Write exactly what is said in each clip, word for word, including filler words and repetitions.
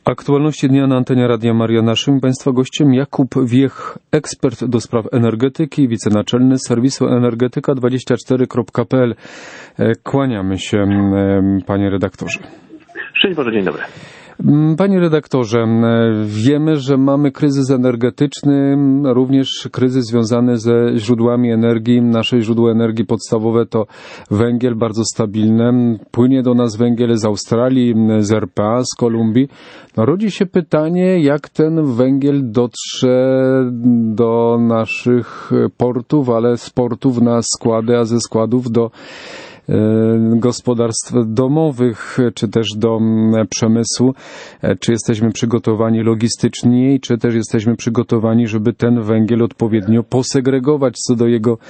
Aktualności dnia na antenie Radia Maria. Naszym Państwa gościem Jakub Wiech, ekspert do spraw energetyki, wicenaczelny serwisu energetyka dwadzieścia cztery kropka p l. Kłaniamy się, panie redaktorze. Szczęść Boże, dzień dobry. Panie redaktorze, wiemy, że mamy kryzys energetyczny, również kryzys związany ze źródłami energii. Nasze źródło energii podstawowe to węgiel, bardzo stabilne. Płynie do nas węgiel z Australii, z R P A, z Kolumbii. No, rodzi się pytanie, jak ten węgiel dotrze do naszych portów, ale z portów na składy, a ze składów do gospodarstw domowych, czy też do przemysłu. Czy jesteśmy przygotowani logistycznie, czy też jesteśmy przygotowani, żeby ten węgiel odpowiednio posegregować co do jego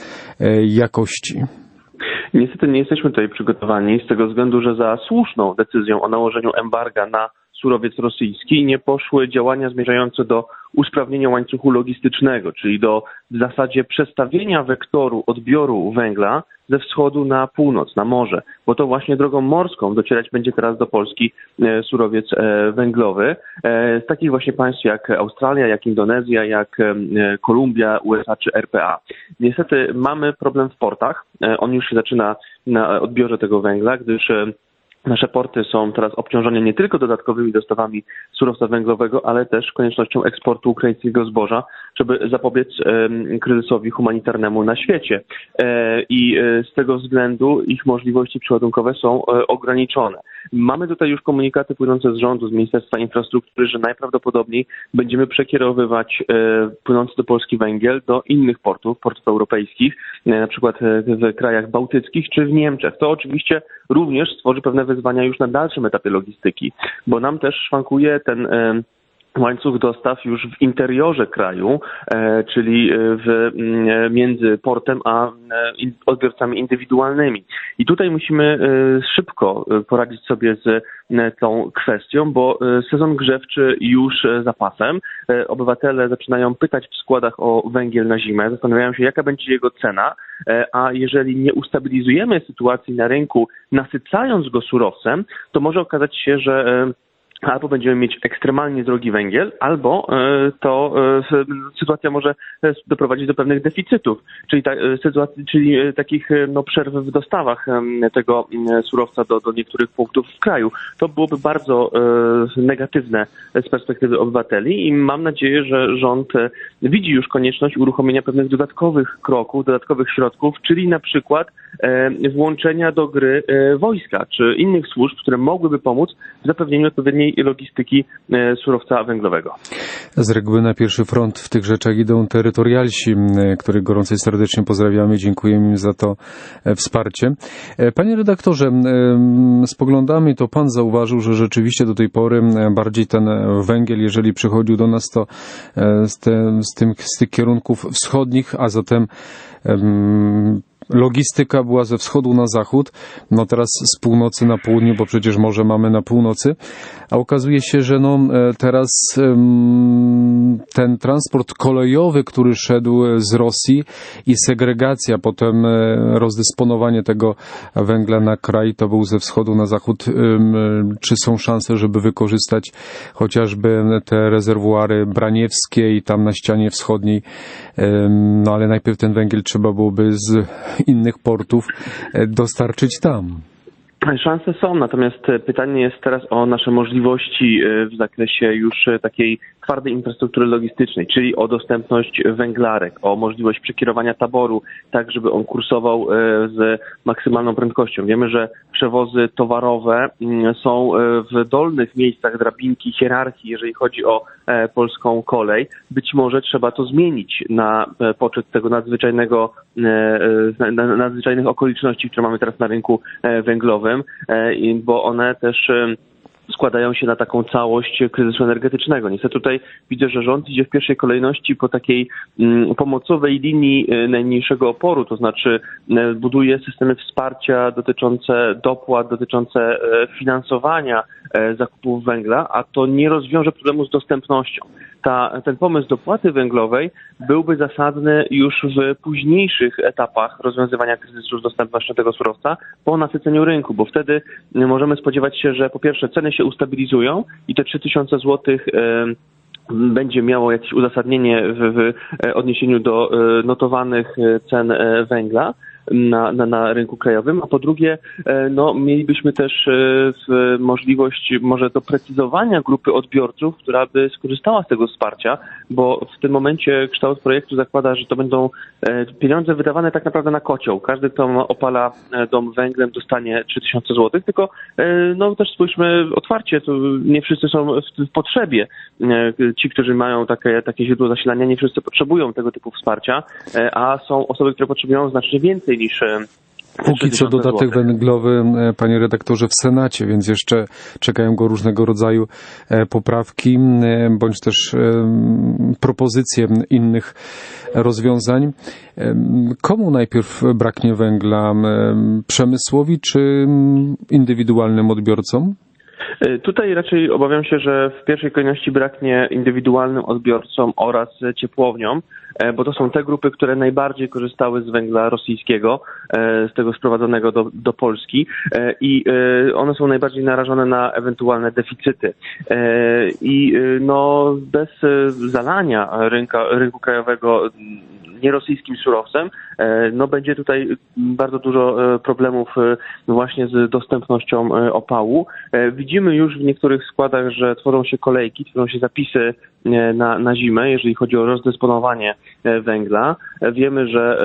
jakości? Niestety nie jesteśmy tutaj przygotowani z tego względu, że za słuszną decyzją o nałożeniu embarga na surowiec rosyjski nie poszły działania zmierzające do usprawnienia łańcuchu logistycznego, czyli do w zasadzie przestawienia wektoru odbioru węgla ze wschodu na północ, na morze, bo to właśnie drogą morską docierać będzie teraz do Polski e, surowiec e, węglowy e, z takich właśnie państw jak Australia, jak Indonezja, jak e, Kolumbia, U S A czy R P A. Niestety mamy problem w portach. E, on już się zaczyna na odbiorze tego węgla, gdyż e, nasze porty są teraz obciążone nie tylko dodatkowymi dostawami surowca węglowego, ale też koniecznością eksportu ukraińskiego zboża, żeby zapobiec e, kryzysowi humanitarnemu na świecie. E, I e, z tego względu ich możliwości przeładunkowe są e, ograniczone. Mamy tutaj już komunikaty płynące z rządu, z Ministerstwa Infrastruktury, że najprawdopodobniej będziemy przekierowywać e, płynący do Polski węgiel do innych portów, portów europejskich, e, na przykład w krajach bałtyckich czy w Niemczech. To oczywiście również stworzy pewne wyzwania już na dalszym etapie logistyki, bo nam też szwankuje ten e, łańcuch dostaw już w interiorze kraju, e, czyli w, e, między portem a e, odbiorcami indywidualnymi. I tutaj musimy e, szybko poradzić sobie z e, tą kwestią, bo e, sezon grzewczy już e, za pasem. E, obywatele zaczynają pytać w składach o węgiel na zimę, zastanawiają się, jaka będzie jego cena, e, a jeżeli nie ustabilizujemy sytuacji na rynku, nasycając go surowcem, to może okazać się, że e, albo będziemy mieć ekstremalnie drogi węgiel, albo to sytuacja może doprowadzić do pewnych deficytów, czyli, ta, sytuacji, czyli takich no, przerw w dostawach tego surowca do, do niektórych punktów w kraju. To byłoby bardzo negatywne z perspektywy obywateli i mam nadzieję, że rząd widzi już konieczność uruchomienia pewnych dodatkowych kroków, dodatkowych środków, czyli na przykład włączenia do gry wojska czy innych służb, które mogłyby pomóc w zapewnieniu odpowiedniej logistyki surowca węglowego. Z reguły na pierwszy front w tych rzeczach idą terytorialsi, których gorąco i serdecznie pozdrawiamy. Dziękujemy im za to wsparcie. Panie redaktorze, spoglądamy, to pan zauważył, że rzeczywiście do tej pory bardziej ten węgiel, jeżeli przychodził do nas, to z, te, z, tym, z tych kierunków wschodnich, a zatem um, logistyka była ze wschodu na zachód, no teraz z północy na południe, bo przecież morze mamy na północy, a okazuje się, że no teraz ten transport kolejowy, który szedł z Rosji i segregacja, potem rozdysponowanie tego węgla na kraj, to był ze wschodu na zachód. Czy są szanse, żeby wykorzystać chociażby te rezerwuary braniewskie i tam na ścianie wschodniej, no ale najpierw ten węgiel trzeba byłoby z innych portów dostarczyć tam? Szanse są, natomiast pytanie jest teraz o nasze możliwości w zakresie już takiej twardej infrastruktury logistycznej, czyli o dostępność węglarek, o możliwość przekierowania taboru, tak żeby on kursował z maksymalną prędkością. Wiemy, że przewozy towarowe są w dolnych miejscach drabinki hierarchii, jeżeli chodzi o polską kolej. Być może trzeba to zmienić na poczet tego nadzwyczajnego, nadzwyczajnych okoliczności, które mamy teraz na rynku węglowym, bo one też składają się na taką całość kryzysu energetycznego. Niestety tutaj widzę, że rząd idzie w pierwszej kolejności po takiej mm, pomocowej linii y, najmniejszego oporu, to znaczy y, buduje systemy wsparcia dotyczące dopłat, dotyczące y, finansowania y, zakupów węgla, a to nie rozwiąże problemu z dostępnością. ta, ten pomysł dopłaty węglowej byłby zasadny już w późniejszych etapach rozwiązywania kryzysu z dostępnością tego surowca po nasyceniu rynku, bo wtedy możemy spodziewać się, że po pierwsze ceny się ustabilizują i te trzy tysiące złotych będzie miało jakieś uzasadnienie w, w odniesieniu do notowanych cen węgla na, na, na rynku krajowym, a po drugie no, mielibyśmy też możliwość może doprecyzowania grupy odbiorców, która by skorzystała z tego wsparcia, bo w tym momencie kształt projektu zakłada, że to będą pieniądze wydawane tak naprawdę na kocioł. Każdy, kto opala dom węglem, dostanie trzy tysiące złotych, tylko no też spójrzmy otwarcie, to nie wszyscy są w potrzebie. Ci, którzy mają takie, takie źródło zasilania, nie wszyscy potrzebują tego typu wsparcia, a są osoby, które potrzebują znacznie więcej niż póki co dodatek węglowy, panie redaktorze, w Senacie, więc jeszcze czekają go różnego rodzaju poprawki, bądź też propozycje innych rozwiązań. Komu najpierw braknie węgla? Przemysłowi czy indywidualnym odbiorcom? Tutaj raczej obawiam się, że w pierwszej kolejności braknie indywidualnym odbiorcom oraz ciepłowniom, bo to są te grupy, które najbardziej korzystały z węgla rosyjskiego, z tego sprowadzonego do, do Polski i one są najbardziej narażone na ewentualne deficyty. I no, bez zalania rynka, rynku krajowego nierosyjskim surowcem, no będzie tutaj bardzo dużo problemów właśnie z dostępnością opału. Widzimy już w niektórych składach, że tworzą się kolejki, tworzą się zapisy na, na zimę, jeżeli chodzi o rozdysponowanie węgla. Wiemy, że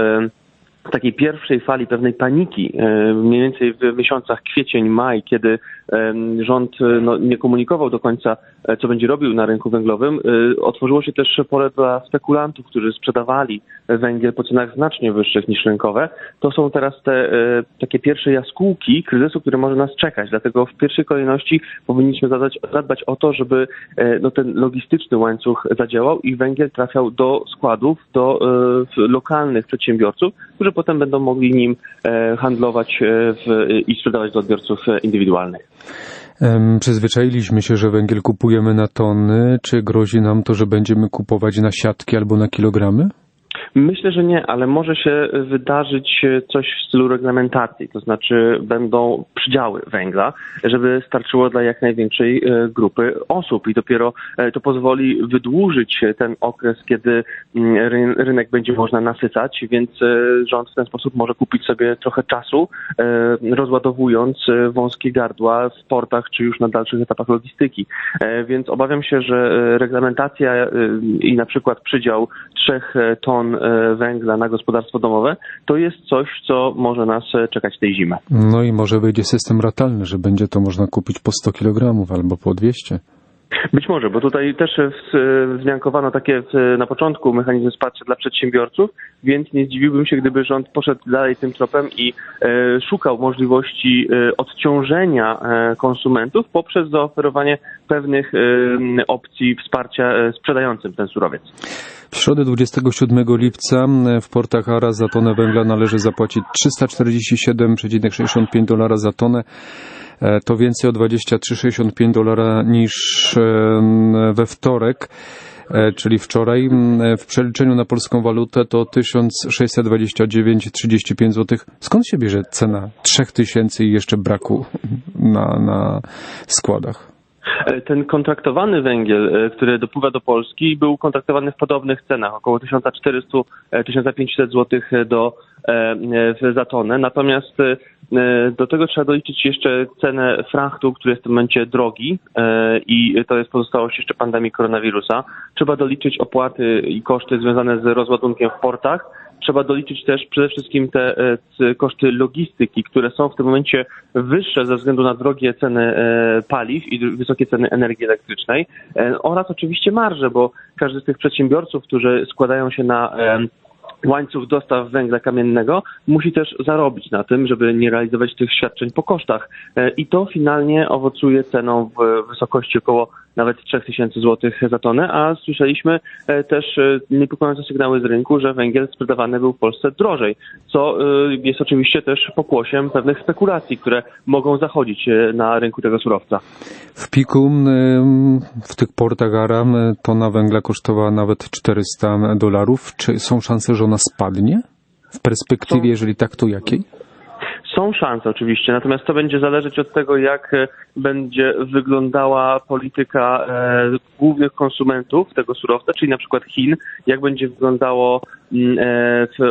w takiej pierwszej fali pewnej paniki, mniej więcej w miesiącach kwiecień, maj, kiedy rząd no, nie komunikował do końca, co będzie robił na rynku węglowym, otworzyło się też pole dla spekulantów, którzy sprzedawali węgiel po cenach znacznie wyższych niż rynkowe. To są teraz te takie pierwsze jaskółki kryzysu, które może nas czekać. Dlatego w pierwszej kolejności powinniśmy zadać, zadbać o to, żeby no, ten logistyczny łańcuch zadziałał i węgiel trafiał do składów, do lokalnych przedsiębiorców, którzy potem będą mogli nim handlować w, i sprzedawać do odbiorców indywidualnych. Przyzwyczailiśmy się, że węgiel kupujemy na tony. Czy grozi nam to, że będziemy kupować na siatki albo na kilogramy? Myślę, że nie, ale może się wydarzyć coś w stylu reglamentacji, to znaczy będą przydziały węgla, żeby starczyło dla jak największej grupy osób i dopiero to pozwoli wydłużyć ten okres, kiedy rynek będzie można nasycać, więc rząd w ten sposób może kupić sobie trochę czasu, rozładowując wąskie gardła w portach czy już na dalszych etapach logistyki. Więc obawiam się, że reglamentacja i na przykład przydział trzech ton węgla na gospodarstwo domowe, to jest coś, co może nas czekać tej zimy. No i może wyjdzie system ratalny, że będzie to można kupić po sto kilogramów albo po dwieście. Być może, bo tutaj też wzmiankowano takie na początku mechanizmy wsparcia dla przedsiębiorców, więc nie zdziwiłbym się, gdyby rząd poszedł dalej tym tropem i e, szukał możliwości e, odciążenia e, konsumentów poprzez zaoferowanie pewnych e, opcji wsparcia e, sprzedającym ten surowiec. W środę dwudziestego siódmego lipca w portach Aras za tonę węgla należy zapłacić trzysta czterdzieści siedem przecinek sześćdziesiąt pięć dolara za tonę. To więcej o dwadzieścia trzy przecinek sześćdziesiąt pięć dolara niż we wtorek, czyli wczoraj. W przeliczeniu na polską walutę to tysiąc sześćset dwadzieścia dziewięć przecinek trzydzieści pięć złotych. Skąd się bierze cena trzech tysięcy i jeszcze braku na, na składach? Ten kontraktowany węgiel, który dopływa do Polski, był kontraktowany w podobnych cenach, około tysiąc czterysta do tysiąc pięćset złotych do, za tonę. Natomiast do tego trzeba doliczyć jeszcze cenę frachtu, który jest w tym momencie drogi i to jest pozostałość jeszcze pandemii koronawirusa. Trzeba doliczyć opłaty i koszty związane z rozładunkiem w portach. Trzeba doliczyć też przede wszystkim te koszty logistyki, które są w tym momencie wyższe ze względu na drogie ceny paliw i wysokie ceny energii elektrycznej oraz oczywiście marże, bo każdy z tych przedsiębiorców, którzy składają się na łańcuch dostaw węgla kamiennego, musi też zarobić na tym, żeby nie realizować tych świadczeń po kosztach. I to finalnie owocuje ceną w wysokości około nawet trzy tysiące złotych za tonę, a słyszeliśmy też niepokojące sygnały z rynku, że węgiel sprzedawany był w Polsce drożej, co jest oczywiście też pokłosiem pewnych spekulacji, które mogą zachodzić na rynku tego surowca. W piku w tych portach Aram tona węgla kosztowała nawet czterysta dolarów. Czy są szanse, że ona spadnie? W perspektywie, są, jeżeli tak, to jakiej? Są szanse oczywiście, natomiast to będzie zależeć od tego, jak będzie wyglądała polityka e, głównych konsumentów tego surowca, czyli na przykład Chin, jak będzie wyglądało e, w,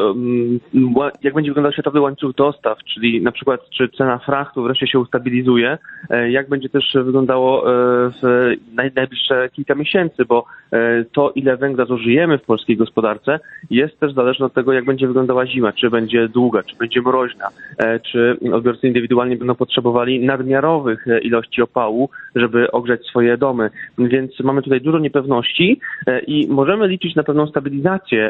m, jak będzie wyglądał światowy łańcuch dostaw, czyli na przykład czy cena frachtu wreszcie się ustabilizuje, e, jak będzie też wyglądało e, w naj, najbliższe kilka miesięcy, bo e, to, ile węgla zużyjemy w polskiej gospodarce, jest też zależne od tego, jak będzie wyglądała zima, czy będzie długa, czy będzie mroźna, e, czy odbiorcy indywidualnie będą potrzebowali nadmiarowych ilości opału, żeby ogrzać swoje domy. Więc mamy tutaj dużo niepewności i możemy liczyć na pewną stabilizację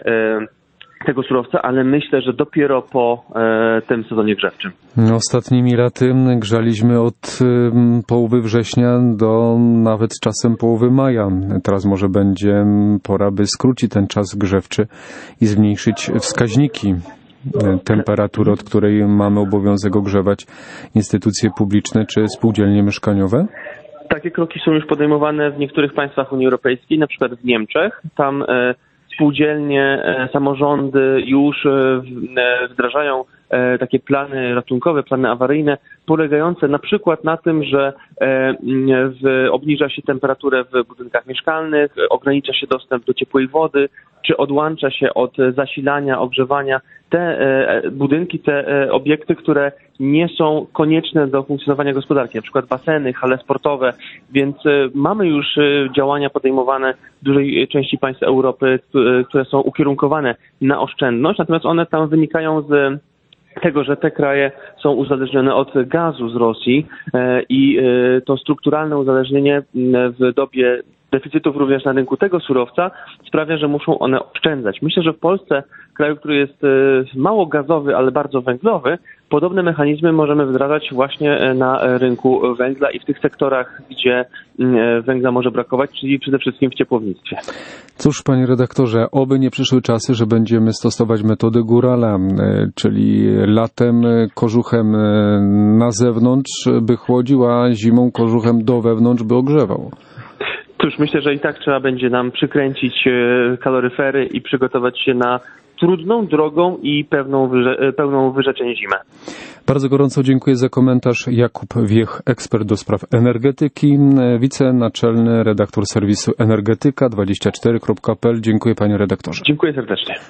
tego surowca, ale myślę, że dopiero po tym sezonie grzewczym. Ostatnimi laty grzaliśmy od połowy września do nawet czasem połowy maja. Teraz może będzie pora, by skrócić ten czas grzewczy i zmniejszyć wskaźniki temperatury, od której mamy obowiązek ogrzewać instytucje publiczne czy spółdzielnie mieszkaniowe? Takie kroki są już podejmowane w niektórych państwach Unii Europejskiej, na przykład w Niemczech. Tam e, spółdzielnie, e, samorządy już e, wdrażają e, takie plany ratunkowe, plany awaryjne, polegające na przykład na tym, że e, w, obniża się temperaturę w budynkach mieszkalnych, ogranicza się dostęp do ciepłej wody, czy odłącza się od zasilania, ogrzewania te e, budynki, te e, obiekty, które nie są konieczne do funkcjonowania gospodarki, na przykład baseny, hale sportowe, więc e, mamy już e, działania podejmowane w dużej części państw Europy, e, które są ukierunkowane na oszczędność, natomiast one tam wynikają z tego, że te kraje są uzależnione od gazu z Rosji e, i e, to strukturalne uzależnienie w dobie deficytów również na rynku tego surowca sprawia, że muszą one oszczędzać. Myślę, że w Polsce, kraju, który jest mało gazowy, ale bardzo węglowy, podobne mechanizmy możemy wdrażać właśnie na rynku węgla i w tych sektorach, gdzie węgla może brakować, czyli przede wszystkim w ciepłownictwie. Cóż, panie redaktorze, oby nie przyszły czasy, że będziemy stosować metodę górala, czyli latem kożuchem na zewnątrz, by chłodził, a zimą kożuchem do wewnątrz, by ogrzewał. Cóż, myślę, że i tak trzeba będzie nam przykręcić kaloryfery i przygotować się na trudną, drogą i pewną, wyrze- pełną wyrzeczeń zimę. Bardzo gorąco dziękuję za komentarz. Jakub Wiech, ekspert do spraw energetyki, wicenaczelny redaktor serwisu energetyka dwadzieścia cztery kropka p l. Dziękuję, panie redaktorze. Dziękuję serdecznie.